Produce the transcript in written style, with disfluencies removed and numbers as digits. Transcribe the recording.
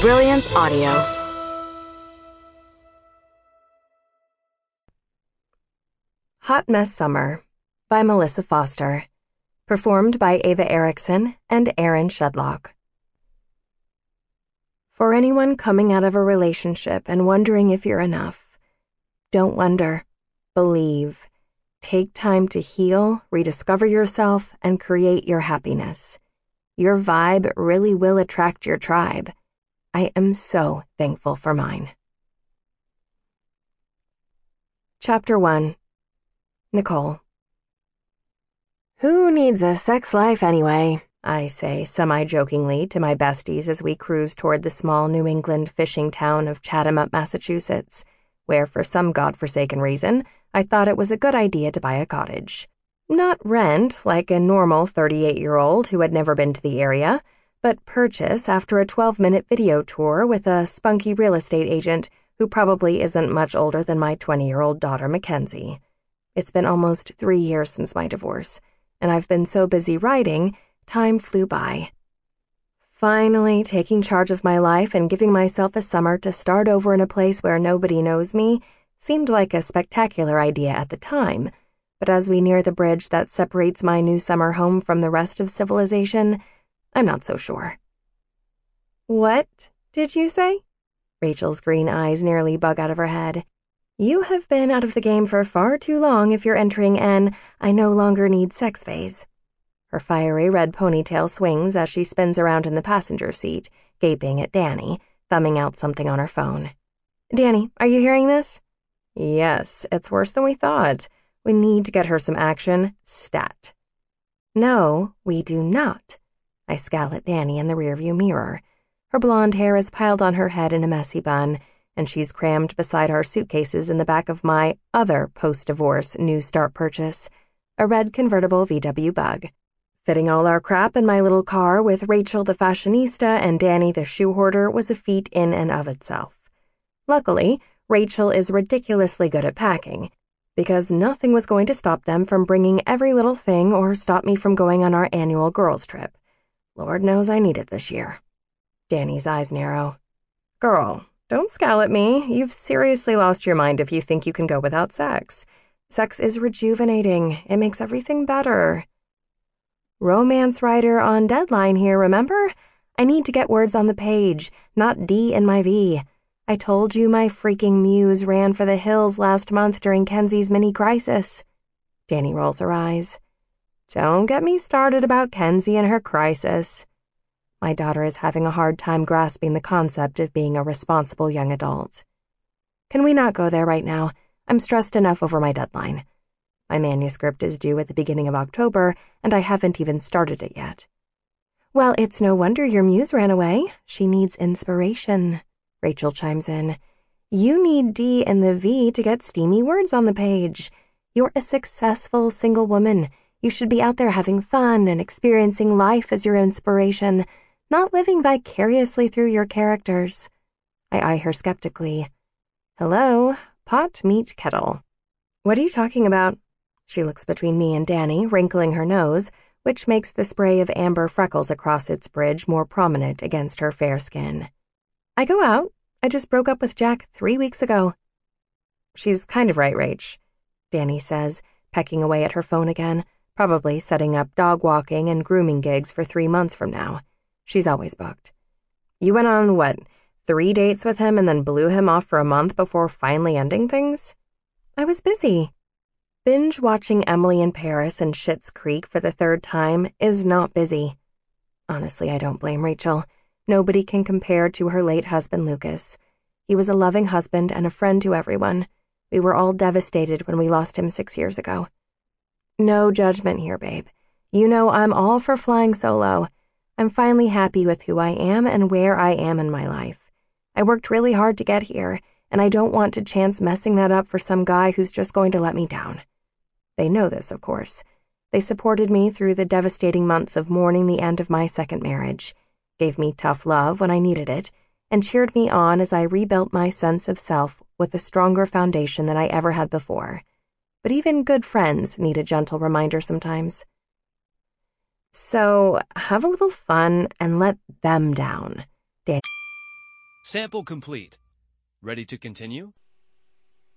Brilliance Audio. Hot Mess Summer by Melissa Foster. Performed by Ava Erickson and Aaron Shedlock. For anyone coming out of a relationship and wondering if you're enough, don't wonder. Believe. Take time to heal, rediscover yourself, and create your happiness. Your vibe really will attract your tribe. I am so thankful for mine. Chapter 1. Nicole. Who needs a sex life anyway? I say semi-jokingly to my besties as we cruise toward the small New England fishing town of Chatham, Massachusetts, where for some godforsaken reason, I thought it was a good idea to buy a cottage. Not rent like a normal 38-year-old who had never been to the area, but purchase after a 12-minute video tour with a spunky real estate agent who probably isn't much older than my 20-year-old daughter, Mackenzie. It's been almost 3 years since my divorce, and I've been so busy writing, time flew by. Finally taking charge of my life and giving myself a summer to start over in a place where nobody knows me seemed like a spectacular idea at the time, but as we near the bridge that separates my new summer home from the rest of civilization, I'm not so sure. What did you say? Rachel's green eyes nearly bug out of her head. You have been out of the game for far too long if you're entering an I no longer need sex phase. Her fiery red ponytail swings as she spins around in the passenger seat, gaping at Danny, thumbing out something on her phone. Danny, are you hearing this? Yes, it's worse than we thought. We need to get her some action, stat. No, we do not. I scowl at Danny in the rearview mirror. Her blonde hair is piled on her head in a messy bun, and she's crammed beside our suitcases in the back of my other post-divorce new start purchase, a red convertible VW Bug. Fitting all our crap in my little car with Rachel the fashionista and Danny the shoe hoarder was a feat in and of itself. Luckily, Rachel is ridiculously good at packing, because nothing was going to stop them from bringing every little thing or stop me from going on our annual girls' trip. Lord knows I need it this year. Danny's eyes narrow. Girl, don't scowl at me. You've seriously lost your mind if you think you can go without sex. Sex is rejuvenating. It makes everything better. Romance writer on deadline here, remember? I need to get words on the page, not D in my V. I told you my freaking muse ran for the hills last month during Kenzie's mini crisis. Danny rolls her eyes. Don't get me started about Kenzie and her crisis. My daughter is having a hard time grasping the concept of being a responsible young adult. Can we not go there right now? I'm stressed enough over my deadline. My manuscript is due at the beginning of October, and I haven't even started it yet. Well, it's no wonder your muse ran away. She needs inspiration, Rachel chimes in. You need D and the V to get steamy words on the page. You're a successful single woman. You should be out there having fun and experiencing life as your inspiration, not living vicariously through your characters. I eye her skeptically. Hello, pot meet kettle. What are you talking about? She looks between me and Danny, wrinkling her nose, which makes the spray of amber freckles across its bridge more prominent against her fair skin. I go out. I just broke up with Jack 3 weeks ago. She's kind of right, Rach, Danny says, pecking away at her phone again, probably setting up dog walking and grooming gigs for 3 months from now. She's always booked. You went on, 3 dates with him and then blew him off for a month before finally ending things? I was busy. Binge-watching Emily in Paris and Schitt's Creek for the 3rd time is not busy. Honestly, I don't blame Rachel. Nobody can compare to her late husband, Lucas. He was a loving husband and a friend to everyone. We were all devastated when we lost him 6 years ago. No judgment here, babe. You know I'm all for flying solo. I'm finally happy with who I am and where I am in my life. I worked really hard to get here, and I don't want to chance messing that up for some guy who's just going to let me down. They know this, of course. They supported me through the devastating months of mourning the end of my second marriage, gave me tough love when I needed it, and cheered me on as I rebuilt my sense of self with a stronger foundation than I ever had before. But even good friends need a gentle reminder sometimes. So, have a little fun and let them down, Danny. Sample complete. Ready to continue?